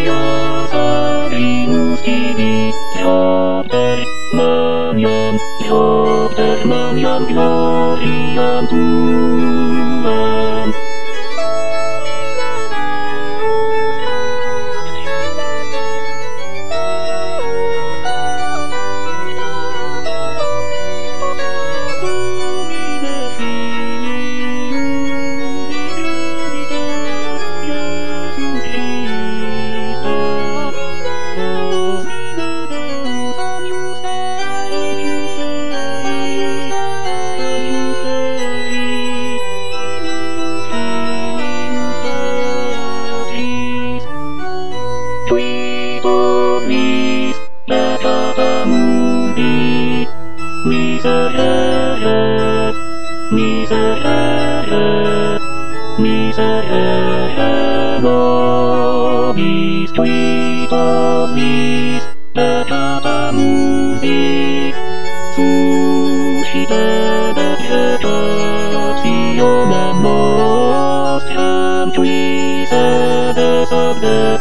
Dios abimus tibi, Joter maniam gloriam tuam. Qui donis peccata mundi, miserere, miserere, miserere nobis. Qui donis peccata mundi, suscite peccationem nostram. Qui sedes ad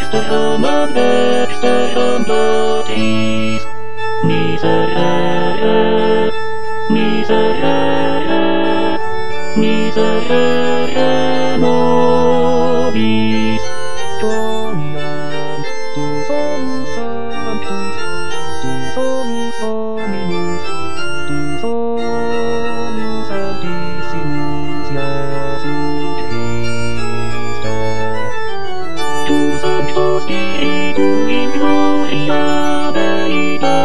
dexteram Patris, miserere, miserere, miserere nobis. Doniam, tu solus sanctus, tu solus dominus, tu solus sanctissimus Iesus Christe. Tu sancto Spiritu in gloria Dei